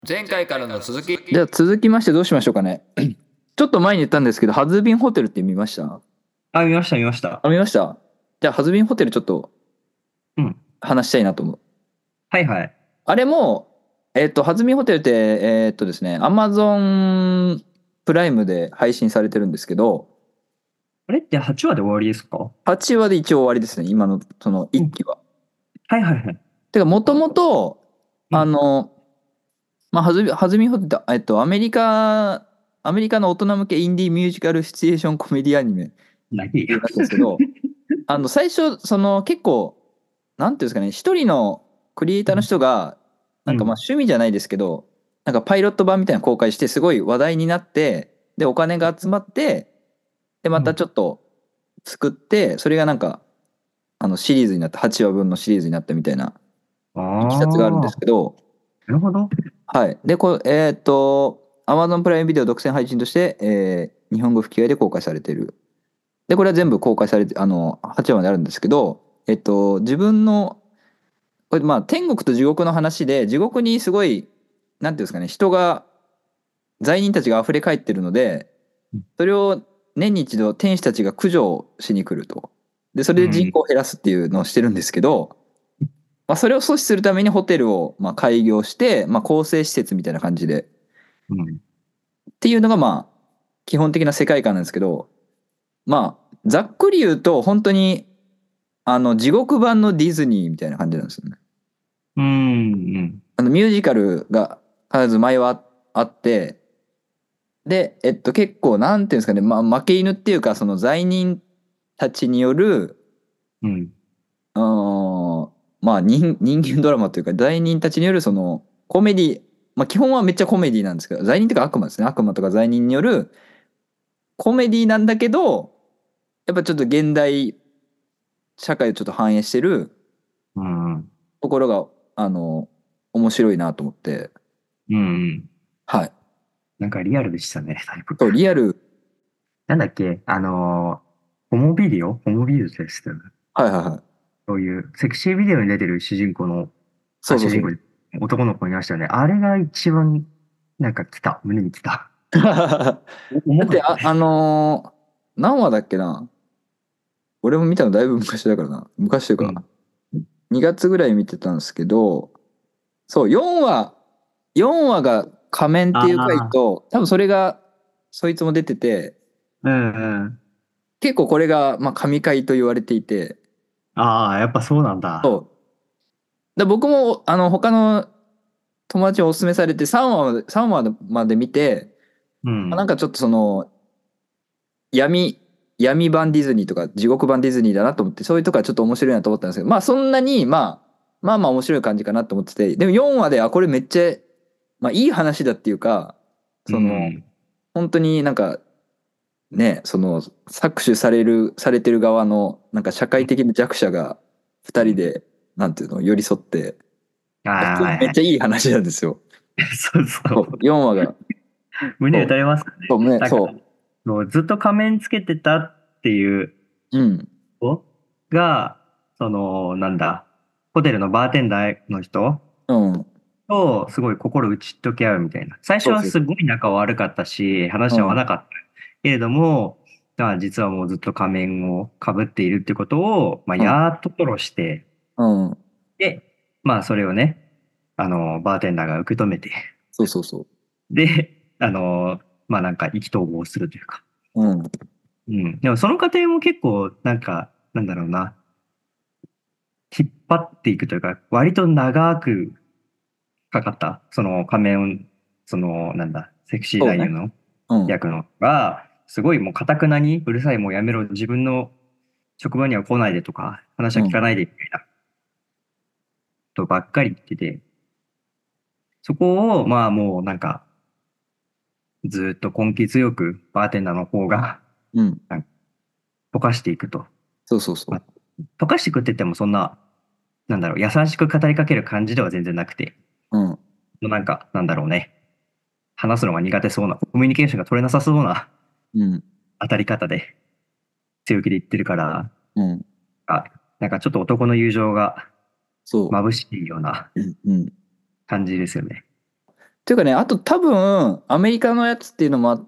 前回からの続き。 じゃあ続きましてどうしましょうかね。ちょっと前に言ったんですけど、ハズビンホテルって見ました？ あ、見ました、見ました。 見ました。じゃあハズビンホテルちょっとうん。 話したいなと思う。 はいはい。 あれも、ハズビンホテルって、ですね、アマゾンプライムで配信されてるんですけど、 あれって8話で終わりですか？ 8話で一応終わりですね、今のその1期は。 はいはいはい。 てか、もともと、 うんハズミンホテルって、アメリカの大人向けインディーミュージカルシチュエーションコメディアニメ何よ。 なんですけど、最初、結構、なんていうんですかね、一人のクリエイターの人が、なんかまあ趣味じゃないですけど、なんかパイロット版みたいなの公開して、すごい話題になって、で、お金が集まって、で、またちょっと作って、それがなんか、シリーズになった、8話分のシリーズになったみたいな、いきさつがあるんでああ、 すけど、 なるほど。 はい。で、Amazon プライムビデオ独占配信として、日本語吹き替えで公開されている。で、これは全部公開されて、8話まであるんですけど、自分の、これまあ、天国と地獄の話で、地獄にすごい、なんていうんですかね、罪人たちが溢れ返ってるので、それを年に一度天使たちが駆除しに来ると。で、それで人うん。 口を減らすっていうのをしてるんですけど、まあ、それを阻止するためにホテルをまあ開業して、まあ、更生施設みたいな感じで、 うん。 っていうのがまあ、基本的な世界観なんですけど、まあ、ざっくり言うと、本当に、地獄版のディズニーみたいな感じなんですよね。 うん。 ミュージカルが必ず前はあって、で、結構、なんていうんですかね、まあ、負け犬っていうか、その罪人たちによる、 うん。 うーん、まあ、人間ドラマというか、罪人たちによる、その、コメディ、まあ、基本はめっちゃコメディなんですけど、罪人というか悪魔ですね。悪魔とか罪人によるコメディなんだけど、やっぱちょっと現代社会をちょっと反映してるうん。 ところが、面白いなと思って、 うん。 はい。 なんかリアルでしたね、だいぶ。 そう、リアル、 なんだっけホモビデオですよね。 はいはいはい。 そういうセクシービデオに出てる主人公、 そうそうそう。 男の子いましたよね。あれが一番、なんか胸に来た。 だって、 重かったね。 何話だっけな。俺も見たのだいぶ昔だからな。昔というか、 うん。 2月ぐらい見てたんですけど、そう、4話が仮面っていう回ああ、 と、多分それが、そいつも出てて、 うんうん。 結構これが、まあ、神回と言われていて、 ああ、やっぱそうなんだ。 そう。僕も、他の友達におすすめされて3話まで見て、なんうん。 かちょっとその、闇、闇版ディズニーとか地獄版ディズニーだなと思って、そういうとこはちょっと面白いなと思ったんですけど、まあそんなに、まあ面白い感じかなと思ってて、でも4話で、これめっちゃ、まあいい話だっていうか、 うその、 ん。 本当になんか、ね、その、されてる側の、なんか社会的な弱者がうん。 二人で、なんていうの、寄り添って、 ああ、 普通にはいはい。 めっちゃいい話なんですよ。 そうそそう、 う。 4話が。 胸打たそう、 れますかね。 そう、ね、 なんか、 そそうずっと仮面つけてたっていうう、うん、 子が、なんだ、ホテルのバーテンダーの人うん、 と、すごい心打ち解け合うみたいな。最初そうそうそはすごい仲悪かったし、 う、 話うん、 は合わなかった。けれども、実はもうずっと仮面をかぶっているってことを、 うん、 やっと吐露して、 うん、 で、それをね、バーテンダーが受け止めて、 そうそうそで、なんか意気投合するというか。 う、うん、 うん。でもその過程も結構、なんか、なんだろうな、引っ張っていくというか、割と長くかかった、その仮面、セクシーそうね、 男優のうん、 役のが、すごいもう堅くなに、うるさい、もうやめろ、自分の職場には来ないでとか、話うん、 は聞かないでみたいなことばっかり言ってて、そこを、もうなんか、ずっと根気強くバーテンダーの方が、 うん、 なんか溶かしていくと。 そうそうそまあ、溶かしていくって言ってもそんな、なんだろう、優しく語りかける感じでは全然なくて、 う、うん、 なんか、なんだろうね、話すのが苦手そうな、コミュニケーションが取れなさそうなうん、 当たり方で強気で言ってるから、 うん、 あ、なんかちょっと男の友情がそ眩しいようなう、うん、うん。 感じですよね。 ていうかね、あと多分アメリカのやつっていうのもあって、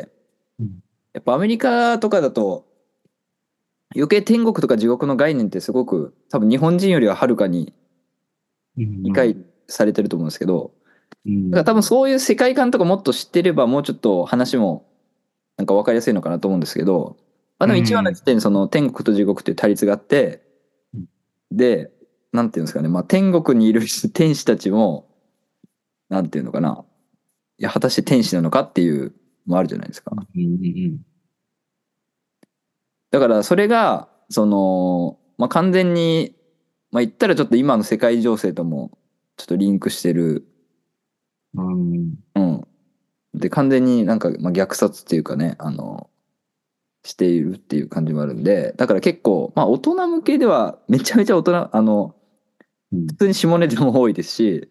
うんやっぱアメリカとかだと余計天国とか地獄の概念ってすごく多分日本人よりははるかに理解されてると思うんですけど、だから多分そういう世界観とかもっと知ってればもうちょっと話もなんか分かりやすいのかなと思うんですけど、まあでも1話の時点でその天国と地獄っていう対立があって、で、なんていうんですかね、まあ天国にいる天使たちも、なんていうのかな、いや、果たして天使なのかっていうのもあるじゃないですか。だからそれが、まあ完全に、まあ言ったらちょっと今の世界情勢ともちょっとリンクしてる。うん。で、完全になんか、まあ、虐殺っていうかね、しているっていう感じもあるんで、だから結構、まあ大人向けではめちゃめちゃ大人、普通に下ネタも多いですし、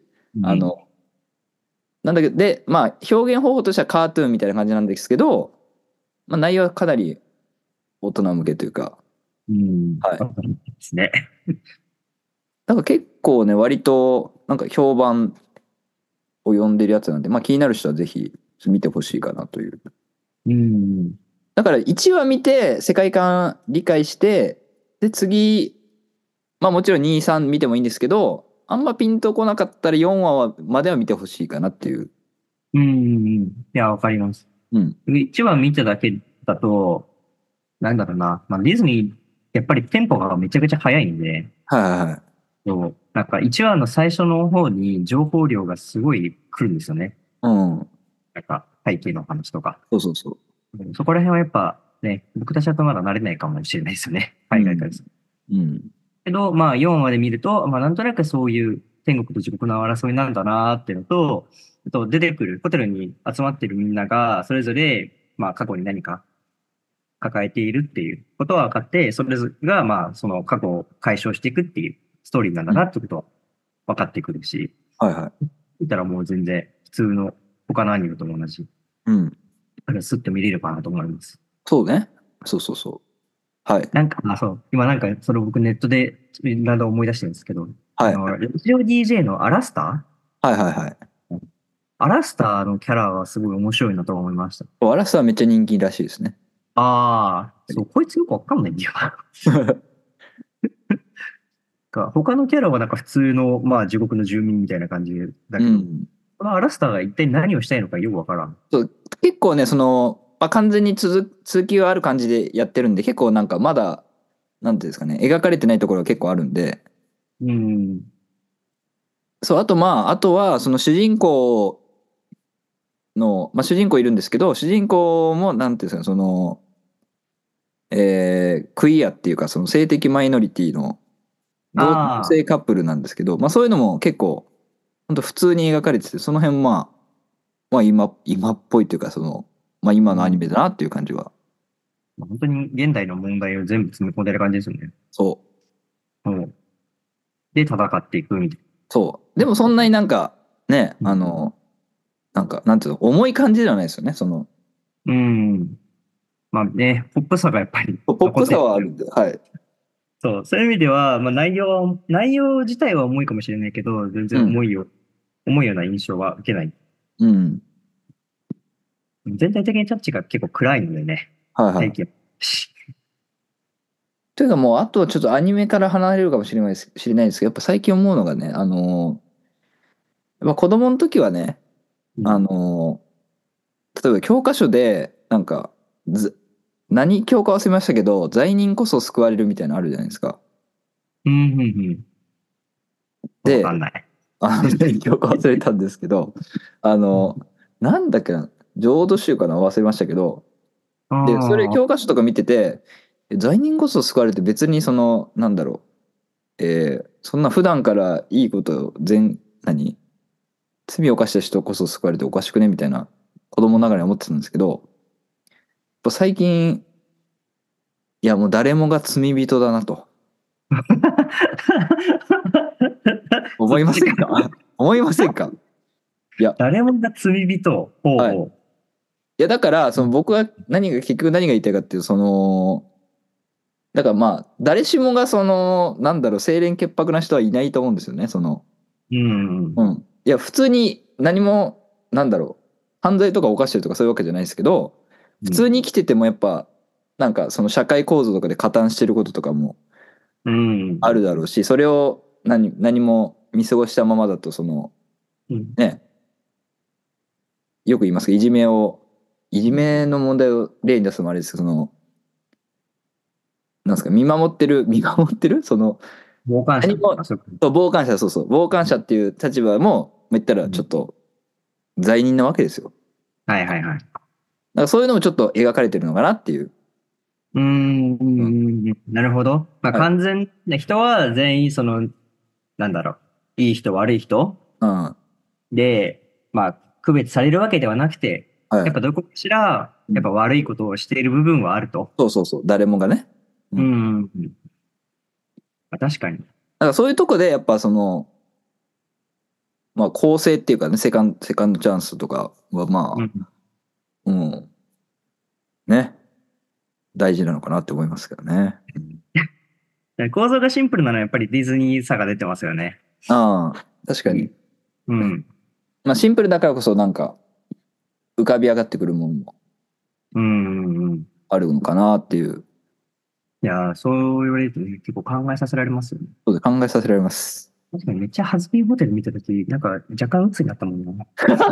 なんだけど、で、まあ表現方法としてはカートゥーンみたいな感じなんですけど、まあ内容はかなり大人向けというか、はい。 ですね。 なんか結構ね、割と、なんか評判を呼んでるやつなんで、まあ気になる人はぜひ見てほしいかなという。だから1話見て世界観理解して、で次、まあもちろん2、3見てもいいんですけど、あんまピンとこなかったら4話までは見てほしいかなっていう。 いや、わかります。 うん。 一話見ただけだと、なんだろうな。まあ、ディズニー、やっぱりテンポがめちゃくちゃ速いんで、 はいはいはい。 そう、なんか一話の最初の方に情報量がすごい来るんですよね。 うん。 なんか背景の話とか。 そうそうそそこら辺はやっぱね、僕たちだとまだ慣れないかもしれないですよね。 う。う海外からん。 です。 うん。 けど、まあ4話で見ると、まあなんとなくそういう天国と地獄の争いなんだなーっていうのと、あと出てくるホテルに集まってるみんなが、それぞれ、まあ過去に何か抱えているっていうことは分かって、それがまあその過去を解消していくっていうストーリーなんだなってことは分かってくるし、 はいはい。 見たらもう全然普通の他のアニメと同じ、 うん。 スッと見れるかなと思います。 そうね。そうそうそう。はい。 なんか、そう、今なんか、それ僕ネットでだんだん思い出してるんですけど、 はい。 ラジオ DJ のアラスタはいはいはい。 ーアラスターのキャラはすごい面白いなと思いました。 アラスはめっちゃ人気らしいですね。 ああ、そう、こいつよくわかんないんだよな。他のキャラはなんか普通の、まあ地獄の住民みたいな感じだけど、 うん。 このアラスターが一体何をしたいのかよくわからん。 そう、結構ね、まあ、完全に続きがある感じでやってるんで、結構なんかまだ、なんていうんですかね、描かれてないところが結構あるんで、 うん。 そう、あとまあ、あとは、その主人公まあ主人公いるんですけど、主人公も、なんていうんですかね、クイアっていうか、その性的マイノリティの同あ性カップルなんですけど、まあそういうのも結構、本当普通に描かれてて、その辺まあ今っぽいというか、まあ今のアニメだなっていう感じは。 本当に現代の問題を全部詰め込んでる感じですよね。 そう。 うん。で、戦っていくみたいそう。でもそんなになんか、ね、 な。 なんか、なんていうの、重い感じではないですよね。 うん。まあね、ポップさがやっぱりポップ残ってる。 さはあるんで、はい。 そう、そういう意味では、まあ内容自体は重いかもしれないけど、全うん。 然重いような印象は受けない。 うん。 全体的にタッチが結構暗いのでね、 はいはい。 最近。 というかもう、あとはちょっとアニメから離れるかもしれないですけど、やっぱ最近思うのがね、やっぱ子供の時はね、あうん。 の例えば教科書で、なんか、何教科忘れましたけど、罪人こそ救われるみたいなのあるじゃないですか。 うん、うん、うん。わかで、 んない。 何教科忘れたんですけど、あの、なんだっけな、浄土宗かな忘れましたけど、で、それああ、 教科書とか見てて、罪人こそ救われて別になんだろう、そんな普段からいいこと罪を犯した人こそ救われておかしくねみたいな子供ながらに思ってたんですけど、やっぱ最近、いやもう誰もが罪人だなと思いまそっちか。 せんか？思いませんか？いや、 誰もが罪人。ほうはい。 ほいやだから、 う。 僕は結局何が言いたいかっていう、だからまあ、誰しもがなんだろう、清廉潔白な人はいないと思うんですよね、 うん。 うん。いや、普通に何もなんだろう、犯罪とか犯してるとかそういうわけじゃないですけど、普通に生きててもやっぱなんかその社会構造とかで加担してることとかもうん。 あるだろうし、それを何も見過ごしたままだとそのうん。 ね、よく言いますけど、いじめの問題を例に出すのもあれですけど、そのなんですか、見守ってるその傍観者何も、 とか、そういうこそう傍観者、そうそう傍観者っていう立場も言ったらと。 ちょっと罪人なわけですよ。 はいはいはい。 だからそういうのもちょっと描かれてるのかなっていう。うん。 なるほど。まあ、 はい。 完全な人は全員なんだろう、いい人悪い人うん。 で、まあ、区別されるわけではなくて、 はい。 やっぱどこかしら、 うん。 やっぱ悪いことをしている部分はあると。 そうそうそう。誰もがね。うん。だまあ、確かに。 からそういうとこでやっぱその、まあ公正っていうかね、セカンドチャンスとかはまうん。 あ、うん。ね。大事なのかなって思いますけどね。うん。 構造がシンプルなのはやっぱりディズニーさが出てますよね。 ああ、確かに。 うん。うん。 まあシンプルだからこそなんか浮かび上がってくるものもうん。うん。 あるのかなっていう。 いやー、そう言われるとね、結構考えさせられますよね。 そうで考えさせられます。 確かにめっちゃハズビーホテル見たとき、なんか若干鬱になったもんな。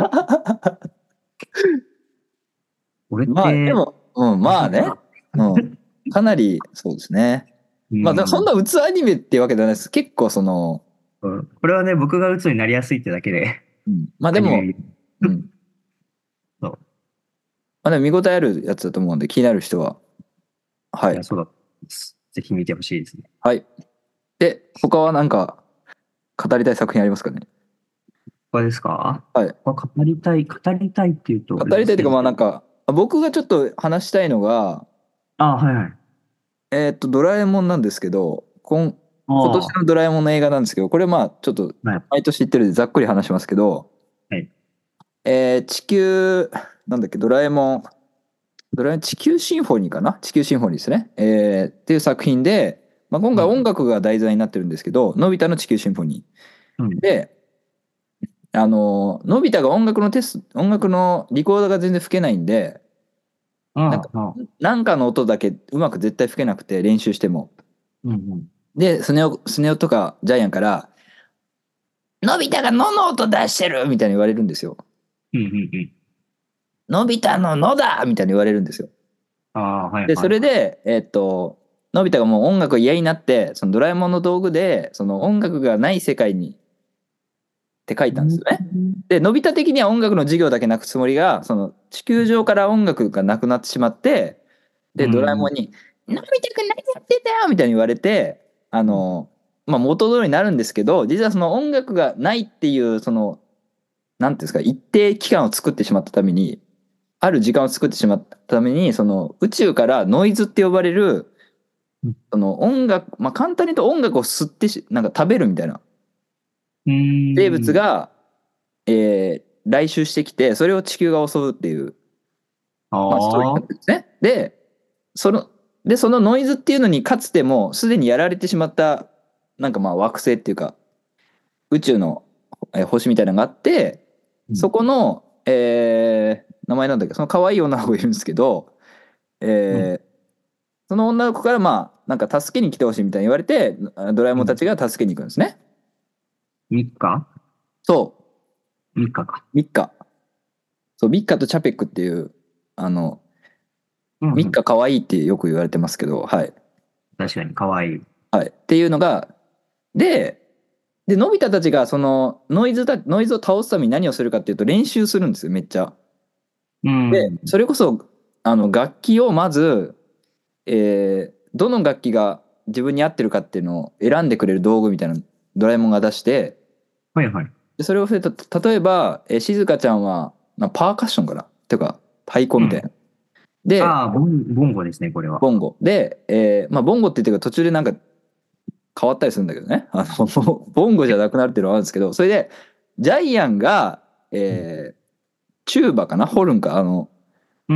俺っまあでて、 も、うん、まあね。 いいかな。 うん。かなりそうですね。 うまあでもそんん。 な鬱アニメっていうわけじゃないです。結構その、 うんこれはね、僕が鬱になりやすいってだけで、 うん、まあでも、 アニメ見る。 うん。 そう。 まあでも見応えあるやつだと思うんで気になる人は、はいや、 い。 そうだ。ぜひ見てほしいですね。 はい。で、他はなんか語りたい作品ありますかね。 これですか？ はい。 語りたいっていうと、あ語れですね。 りたいというかまあなんか、僕がちょっと話したいのが、 あ、はいはい。 ドラえもんなんですけど、 あ今年あ、 のドラえもんの映画なんですけど、これまあちょっとはい。 毎年言ってるんでざっくり話しますけど、 はい。 地球、なんだっけ、ドラえもん地球シンフォニーかな、地球シンフォニーですね。っていう作品で、まあ、今回音うん。 楽が題材になってるんですけど、のび太の地球シンフォニうん。 ー。で、のび太が音楽のリコーダーが全然吹けないんで、なんか、 ああ、ああ。 なんかの音だけうまく絶対吹けなくて練習しても。 うんうん。 で、スネ夫とかジャイアンから、のび太がのの音出してるみたいに言われるんですよ。 うんうんうん。 のび太ののだみたいに言われるんですよ。 ああ、はいで、そはいはい。 れで、のび太がもう音楽嫌になって、そのドラえもんの道具で、その音楽がない世界にって書いうん。 たんですよね。で、のび太的には音楽の授業だけなくつもりが、その地球上から音楽がなくなってしまって、で、ドラえもんに、のび太くん何やってんだよみたいに言われて、まあ、元通りになるんですけど、実はその音楽がないっていう、その、なんていうんですか、一定期間を作ってしまったために、ある時間を作ってしまったために、その宇宙からノイズって呼ばれる、その音楽、まあ、簡単に言うと音楽を吸ってなんか食べるみたいなう生物ん。 が、来襲してきて、それを地球が襲うっていう、まあ、ストーリーになってああ。 るんですね。その、そのノイズっていうのにかつてもすでにやられてしまった、なんかまあ惑星っていうか、宇宙の星みたいなのがあって、そこの、名前なんだっけ、その可愛い女の子がいるんですけど、 うん。 えーその女の子からまあ、なんか助けに来てほしいみたいに言われて、ドラえもんたうん。 ちが助けに行くんですね。 ミッカそミッカか。 う、ミッカ。そう、ミッカとチャペックっていう、あの、 うんうん。 ミッカ可愛いってよく言われてますけど、はい。 確かに、かわいい。 はい。っていうのが、で、のび太たちがそのノイズを倒すために何をするかっていうと練習するんですよ、めっちゃ。 うで、 ん。 それこそ、楽器をまず、どの楽器が自分に合ってるかっていうのを選んでくれる道具みたいなのドラえもんが出して、 はいはい。 でそれを例えば、静香ちゃんは、まあ、パーカッションかなっていうか、太鼓うん。 みたいな。で、 ああ、ボンゴですね、これは。 ボンゴ。で、まあ、ボンゴって言ってるか途中でなんか変わったりするんだけどね。ボンゴじゃなくなるっていうのはあるんですけど、それで、ジャイアンが、チューバかなホルンか、 うん。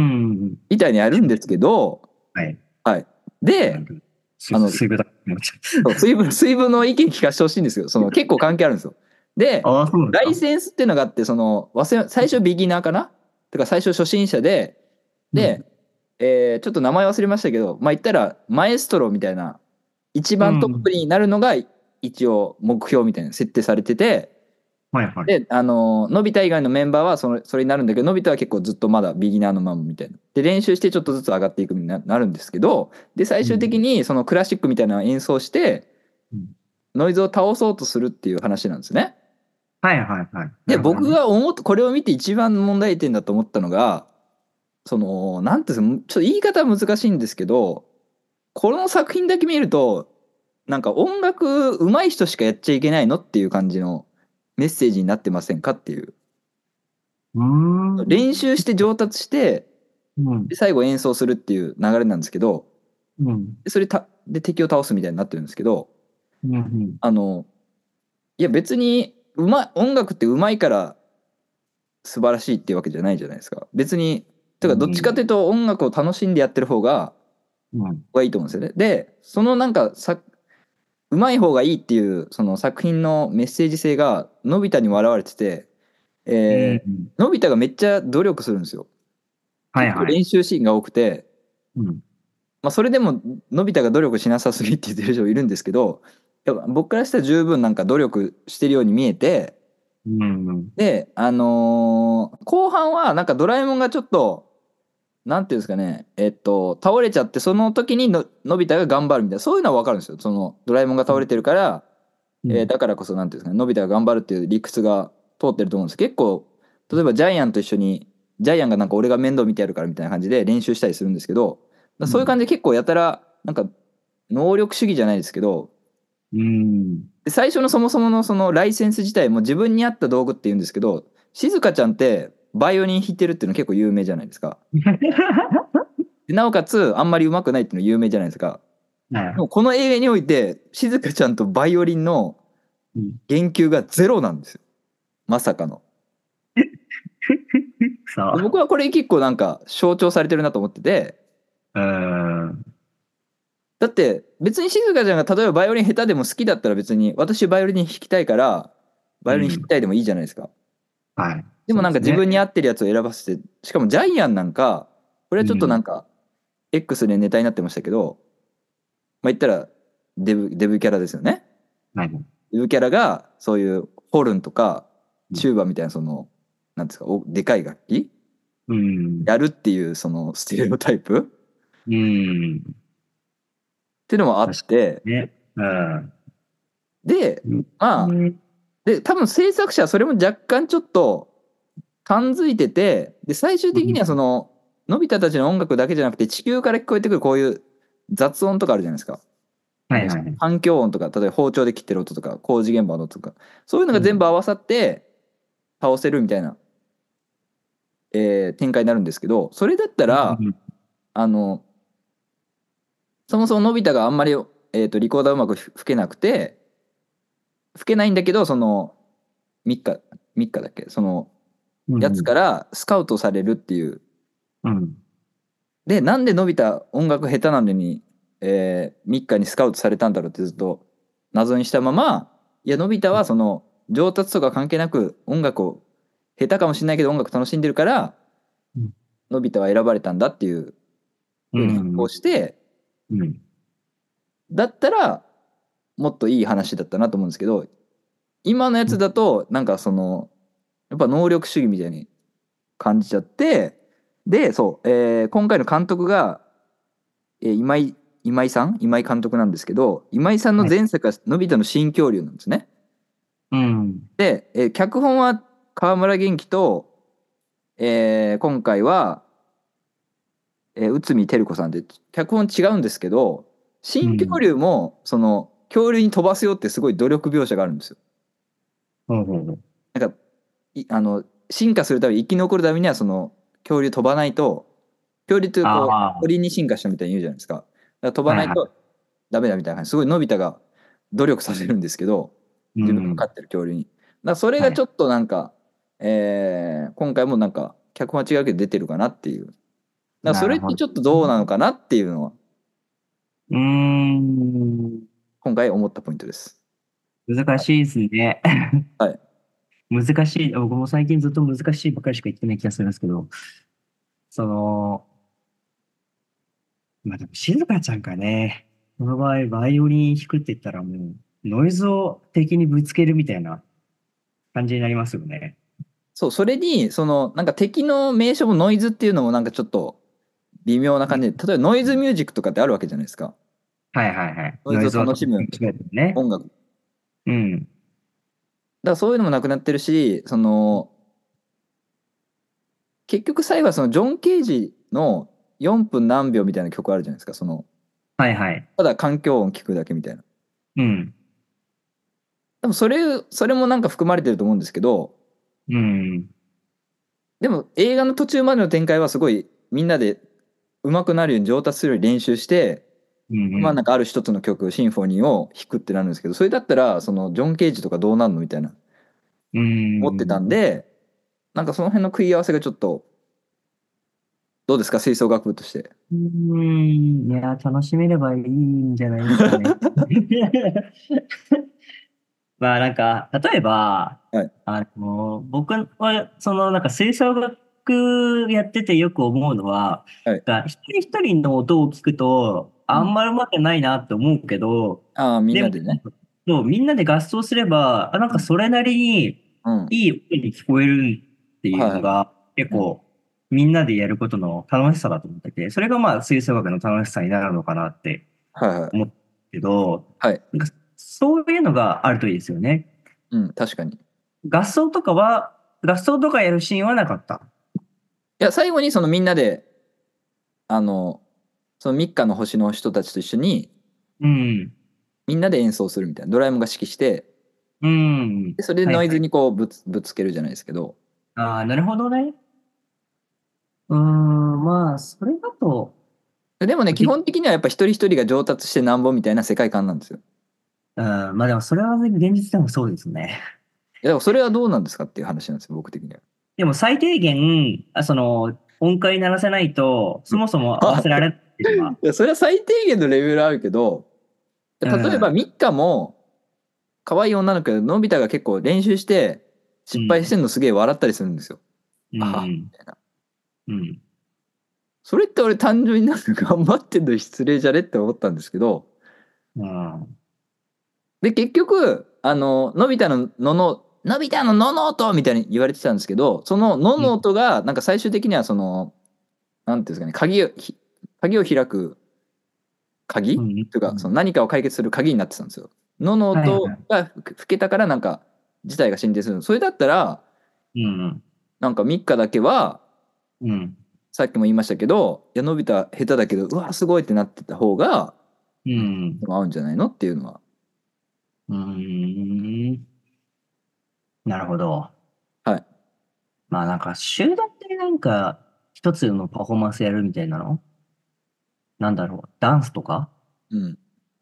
みたいにやるんですけど、 はい。 はい。で、 なんか、 あの、 水分だ。思っちゃそう水分の意見聞かせてほしいんですけど、その結構関係あるんですよ。 で、 ああ、そうなんですか。 ライセンスっていうのがあって、最初ビギナーかなとか最初初心者で、 うん。 で、ちょっと名前忘れましたけど、まあ言ったらマエストロみたいな、一う番トップん。 になるのが一応目標みたいな設定されてて、 はいはい。 で、のび太以外のメンバーはそれになるんだけど、のび太は結構ずっとまだビギナーのままみたいな。で、練習してちょっとずつ上がっていくみたいになるんですけど、で、最終的うん。 にそのクラシックみたいなのを演奏して、 うん。 ノイズを倒そうとするっていう話なんですね。 はいはいはい。なで、 るほどね。 これを見て一番問題点だと思ったのが、なんていうんですか、ちょっと言い方は難しいんですけど、この作品だけ見ると、なんか音楽上手い人しかやっちゃいけないのっていう感じのメッセージになってませんかっていう。 うーん。 練習して上達して、 うん。 で最後演奏するっていう流れなんですけど、 うん。 で敵を倒すみたいになってるんですけど、 うん。 あの、いや別に音楽って上手いから素晴らしいっていうわけじゃないじゃないですか。別に、てかどっちかというと音楽を楽しんでやってる方が、 うん。 いいと思うんですよね。で、上手い方がいいっていうその作品のメッセージ性がのび太にも表れてて、 うえん。 のび太がめっちゃ努力するんですよ。結構はいはい。 練習シーンが多くて、 うん。 まあ、それでものび太が努力しなさすぎって言ってる人いるんですけど、やっぱ僕からしたら十分なんか努力してるように見えて、 うん。 で、後半はなんかドラえもんがちょっと、なんていうんですかね、倒れちゃって、その時にのび太が頑張るみたいな、そういうのは分かるんですよ。そのドラえもんが倒れてるから、 うん。 だからこそ、なんていうんですかね、のび太が頑張るっていう理屈が通ってると思うんです。結構、例えばジャイアンと一緒に、ジャイアンがなんか俺が面倒見てやるからみたいな感じで練習したりするんですけど、そういう感じで結構やたら、なんか、能力主義じゃないですけど、 うん。 で最初のそもそものそのライセンス自体も自分に合った道具って言うんですけど、静香ちゃんってバイオリン弾いてるっていうの結構有名じゃないですか。でなおかつあんまり上手くないっていうの有名じゃないですか。でもこの映画において静香ちゃんとバイオリンのうん。 言及がゼロなんですよ。まさかの。で僕さはこれ結構なんか象徴されてるなと思ってて、 あ、うん。 だって別に静香ちゃんが例えばバイオリン下手でも好きだったら別に私バイオリン弾きたいからバイオリン弾きうん。 たいでもいいじゃないですか。 はい。 でもなんか自そうですね。 分に合ってるやつを選ばせて、しかもジャイアンなんか、これはちょっとなうん。 んか X でネタになってましたけど、まあ言ったらデブキャラですよね。 はい。 デブキャラがそういうホルンとかうん。 チューバみたいななんですか、でかい楽器うん。 やるっていうそのステレオタイプうん。 っていうのもあ確かって、 にね。うん。 で、 うん。 まあ、で、多分制作者はそれも若干ちょっと感づいてて、で、最終的にはのび太たちの音楽だけじゃなくて、地球から聞こえてくるこういう雑音とかあるじゃないですか。 はいはいはい。 環境音とか、例えば包丁で切ってる音とか、工事現場の音とか、そういうのが全うん。 部合わさって倒せるみたいな、展開になるんですけど、それだったら、 うん。 あの、そもそものび太があんまり、リコーダーうまく吹けなくて、吹けないんだけど、ミッカ、ミッカだっけやつうん。 からスカウトされるっていう。 うん。 で、なんでのび太音楽下手なのに、ミッカにスカウトされたんだろうってずっと謎にしたまま、いや、のび太はその上達とか関係なく音楽を、下手かもしれないけど音楽楽しんでるから、 うん。 のび太は選ばれたんだっていうう風に変更ん。 して、 うん。 だったらもっといい話だったなと思うんですけど、今のやつだと、なんかやっぱ能力主義みたいに感じちゃって、で、そう、今回の監督が、今井監督なんですけど、今井さんのはい。 前作はのび太の新恐竜なんですね。 うん。 で、脚本は川村元気と、今回は、内海照子さんで、脚本違うんですけど、新恐うん。 竜も、恐竜に飛ばすよってすごい努力描写があるんですよ。 ほうほうほう。 なんか、進化するために生き残るためには、恐竜飛ばないと、恐竜ってあこう、 あ。 鳥に進化したみたいに言うじゃないですか。だから飛ばはいはい。 ないとダメだみたいな感じ、すごいのび太が努力させるんですけど、自分の飼うん。 ってる恐竜に。だからそれはい。 がちょっとなんか、今回もなんか、脚本は違うけど出てるかなっていう。だからそれってなるほど。 ちょっとどうなのかなっていうのは、 うーん。 今回思ったポイントです。 難しいですね。 はい。 難しい。僕も最近ずっと難しいばっかりしか言ってない気がするんですけど、その、まあでも静香ちゃんがね、この場合バイオリン弾くって言ったらもう、ノイズを敵にぶつけるみたいな感じになりますよね。 そう、それに、なんか敵の名称もノイズっていうのもなんかちょっと微妙なうん。 感じで、例えばノイズミュージックとかってあるわけじゃないですか。 はいはいはい。 ノイズをノイズを楽しむ楽しめるね。 音楽。だかうん。 らそういうのもなくなってるし、結局最後はそのジョン・ケージの4分何秒みたいな曲あるじゃないですか。 はいはい。 ただ環境音聞くだけみたいな。 うん。 でもそれもなんか含まれてると思うんですけど、 うん。 でも映画の途中までの展開はすごいみんなで上手くなるように上達するように練習して、 うん。うん。 まあなんかある一つの曲、シンフォニーを弾くってなるんですけど、それだったら、ジョン・ケージとかどうなんのみたいなう思ってたんん。 で、なんかその辺の食い合わせがちょっと、どうですか、吹奏楽部として。 うん。いや、楽しめればいいんじゃないですかね。まあなんか、例えば、 はい。 僕は、なんか吹奏楽やっててよく思うのは、 はい。 一人一人の音を聞くと、 うん。 あんまりうまくないなって思うけど、 ああ、みんでも、 なでね。 そうみんなで合奏すれば、なんうん。 かそれなりにうん。 いい音に聞こえるっていうはいはい。 のが、結うん。 構、みんなでやることの楽しさだと思ってて、それがまあ吹奏楽の楽しさになるのかなってはいはい。 思うけど、 はい。 なんかそういうのがあるといいですよね。 うん、確かに。い合奏とかやるシーンはなかった。 や、最後にみんなで、あの、その三日の星の人たちと一緒に、 うん。 みんなで演奏するみたいな。ドラえもんが指揮して、 うん。 でそれでノイズはいはい。 にこうぶつけるじゃないですけど。 ああ、なるほどね。まあ、それだと、 でもね、基け本的にはやっぱ一人一人が上達してなんぼみたいな世界観なんですよ。 うん、まあでもそれは現実でもそうですね。 いや、だからそれはどうなんですかっていう話なんですよ、僕的には。 でも最低限、音階鳴らせないと、 うん。 そもそも合わあ、 せられないっていうのは、 いや、それは最低限のレベルあるけど、 う例えばん、 ミッカも可愛い女の子でのび太が結構練習して失敗しうん、 てるのすげえ笑ったりするんですよ。 うあはん、 みたいな。 うん。 それって俺単純になんか頑張ってんの失礼じゃねって思ったんですけど、 うん。 で結局のび太ののの音みたいに言われてたんですけど、そののうん。 の音がなんか最終的にはなんていうんですかね、鍵を開く鍵うん。 というか、 うん。 何かを解決する鍵になってたんですよ。ののはいは音い。 が吹けたからなんか事態が進展する。それだったらうん。 なんか3日だけはうん。 さっきも言いましたけど、いやのび太下手だけどうわすごいってなってた方が、 ううん、 ん。 合うんじゃないのっていうのは。 うん。なるほど。 はい。 まあなんか集団でなんか一つのパフォーマンスやるみたいなのなんだろう。ダンスとかうん。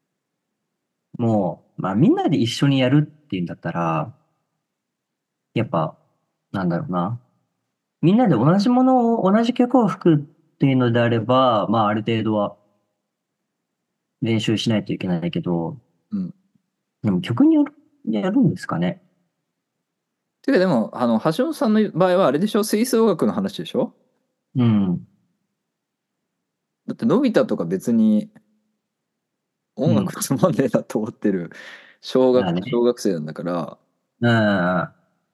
もう、まあみんなで一緒にやるっていうんだったら、やっぱ、なんだろうな。みんなで同じものを、同じ曲を吹くっていうのであれば、まあある程度は練習しないといけないけど、 うん。 でも曲による、やるんですかね。 ていうかでも橋本さんの場合はあれでしょ、吹奏楽の話でしょ。 うん。 だってのび太とか別に音うん。 楽つまんねえなと思ってるまあね。 小学生なんだから。 うん。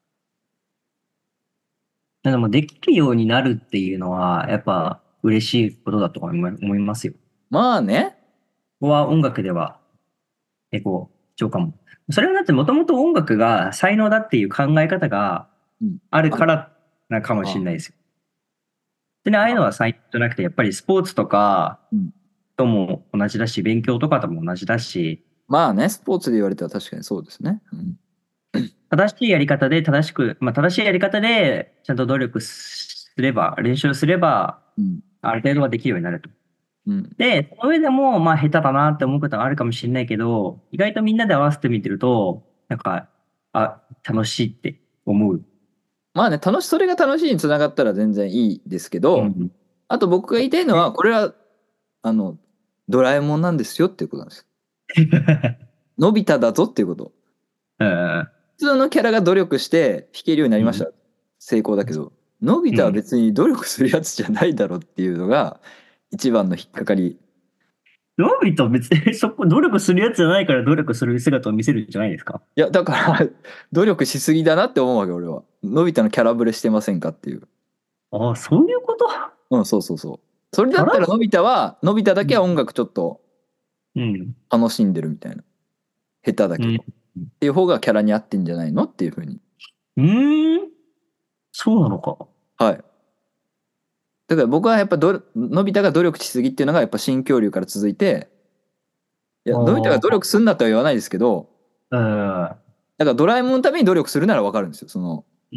でもできるようになるっていうのは、やっぱ嬉しいことだと思いますよ。 まあね。 ここは音楽では結構貴重かも。それはだってもともと音楽が才能だっていう考え方がうん。 あるあ、 からなかもしれあ、 ないですよ。でね、ああいうのは才能じゃなくて、やっぱりスポーツとかうん。 とも同じだし、勉強とかとも同じだし、 まあね、スポーツで言われたら確かにそうですね。うん。 正しいやり方で正しく、まあ正しいやり方でちゃんと努力すれば、練習すれば、 うん。 ある程度はできるようになると。 うん。 で、その上でも、まあ下手だなって思うことはあるかもしれないけど、意外とみんなで合わせてみてると、なんか、楽しいって思う。 まあね、それが楽しいにつながったら全然いいですけど、 うん。 あと僕が言いたいのは、これは、あの、ドラえもんなんですよっていうことなんですよ。のび太だぞっていうこと。 うん。 普通のキャラが努力して弾けるようになりました。成功だけど、のび太は別に努力するやつじゃないだろっていうのが一番の引っかかり。 のび太別にそこ努力するやつじゃないから努力する姿を見せるんじゃないですか？ いや、だから努力しすぎだなって思うわけ、俺は。のび太のキャラブレしてませんかっていう。 ああ、そういうこと？ うん、そうそうそう。それだったらキャラのび太は、のび太だけは音楽ちょっとうん。 楽しんでるみたいな。下手だうん。 けど。っていう方がキャラに合ってんじゃないのっていうふうに。 うーん。そうなのか。 はい。だから僕はやっぱのび太が努力しすぎっていうのがやっぱ新恐竜から続いて、いや、のび太が努力すんなとは言わないですけど、 ああ。 だからドラえもんのために努力するならわかるんですよ。その、 うん。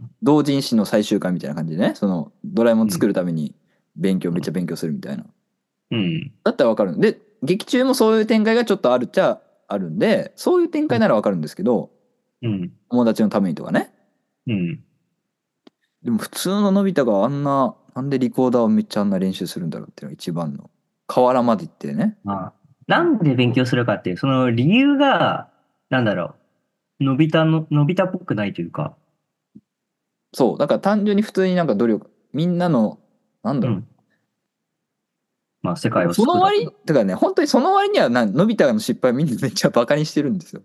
同人誌の最終回みたいな感じでね、その、ドラえもんうん。 作るためにめっちゃ勉強するみたいな。 うん。 だったらわかる。で、劇中もそういう展開がちょっとあるっちゃあるんで、そういう展開ならわかるんですけど、 うん。 友達のためにとかね。 うん。 でも普通ののび太があんな、なんでリコーダーをめっちゃあんな練習するんだろうっていうのが一番の。河原まで行ってね。 まあ、なんで勉強するかっていう、その理由が、なんだろのび太っぽくないというか、 そう。だから単純に普通になんか努力、みんなの、なんだろう。 うん。まあ、世界をその割、 救うための。 てかね、本当にその割にはのび太の失敗みんなめっちゃバカにしてるんですよ。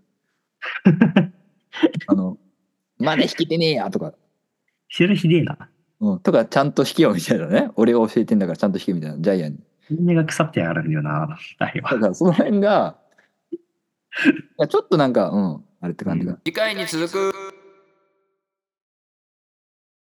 あの、まだ弾けてねえやとか、 それひでえな。 うん、とかちゃんと弾けよみたいなね。俺が教えてんだからちゃんと弾けみたいな、ジャイアンに。 人間が腐ってやがるんだよな、あれは。 だからその辺が、いやちょっとなんか、うん、あれって感じが。 うん。 次回に続く。